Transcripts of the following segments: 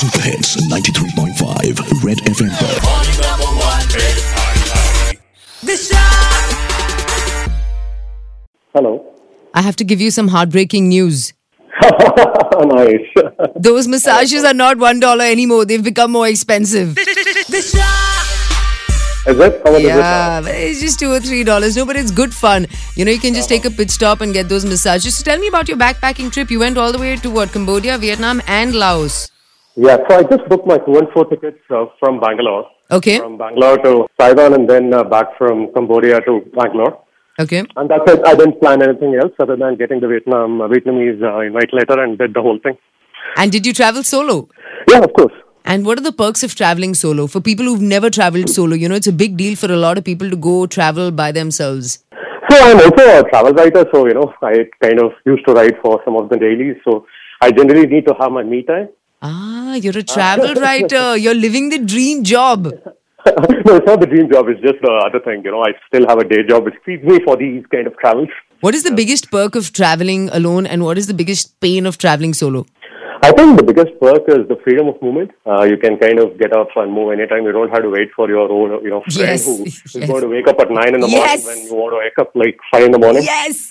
Super Hits 93.5 Red FM पर। Hello. I have to give you some heartbreaking news. Nice. Those massages are not $1 anymore. They've become more expensive. Is it? How much is it now? Yeah, it's just $2 or $3. No, but it's good fun. You know, you can just take a pit stop and get those massages. So tell me about your backpacking trip. You went all the way to what? Cambodia, Vietnam and Laos. Yeah, so I just booked my 2 and 4 tickets from Bangalore. Okay. From Bangalore to Saigon and then back from Cambodia to Bangalore. Okay. And that's it. I didn't plan anything else other than getting the Vietnamese invite letter and did the whole thing. And did you travel solo? Yeah, of course. And what are the perks of traveling solo? For people who've never traveled solo, you know, it's a big deal for a lot of people to go travel by themselves. So I'm also a travel writer, so, you know, I kind of used to write for some of the dailies. So I generally need to have my me time. Ah, you're a travel writer. You're living the dream job. No, it's not the dream job. It's just the other thing. You know, I still have a day job which feeds me for these kind of travels. What is the biggest perk of traveling alone and what is the biggest pain of traveling solo? I think the biggest perk is the freedom of movement. You can kind of get up and move anytime. You don't have to wait for your own, friend Yes, who is yes. going to wake up at 9 in the Yes. morning when you want to wake up like 5 in the morning. Yes.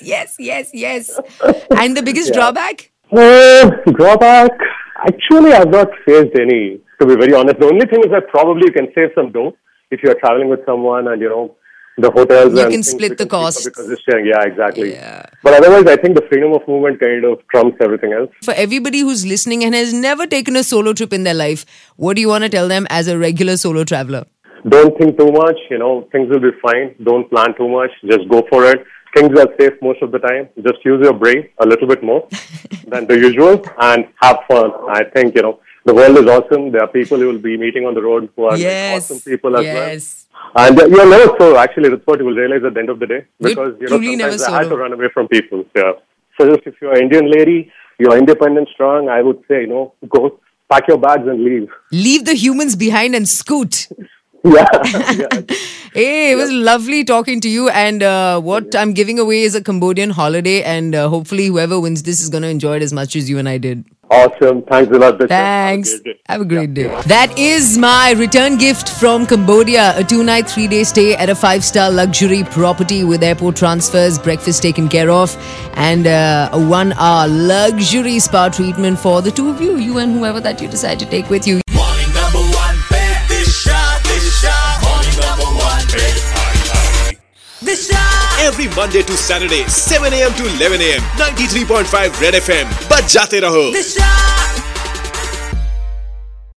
And the biggest drawback? Drawback? Actually, I've not faced any, to be very honest. The only thing is that probably you can save some dough if you're traveling with someone and, the hotels You and can things split the become cheaper costs. because it's sharing. Yeah, exactly. Yeah. But otherwise, I think the freedom of movement kind of trumps everything else. For everybody who's listening and has never taken a solo trip in their life, what do you want to tell them as a regular solo traveler? Don't think too much, things will be fine. Don't plan too much. Just go for it. Things are safe most of the time. Just use your brain a little bit more than the usual and have fun. I think, the world is awesome. There are people you will be meeting on the road who are awesome people as well. And you're never solo. Actually, that's what you will realize at the end of the day. Because, truly never sometimes I had to solo. run away from people. Yeah. So just if you're an Indian lady, you're independent, strong, I would say, go pack your bags and leave. Leave the humans behind and scoot. Yeah. Hey, it was lovely talking to you. And what I'm giving away is a Cambodian holiday. And hopefully whoever wins this is going to enjoy it as much as you and I did. Awesome. Thanks a lot, Bishop. Thanks. Have a great day. That is my return gift from Cambodia. A 2-night, 3-day stay at a 5-star luxury property with airport transfers, breakfast taken care of, and a 1-hour luxury spa treatment for the two of you, you and whoever that you decide to take with you. Morning number one, babe. Disha. Morning number one, babe. Every Monday to Saturday, 7 a.m. to 11 a.m. 93.5 Red FM. बज जाते रहो.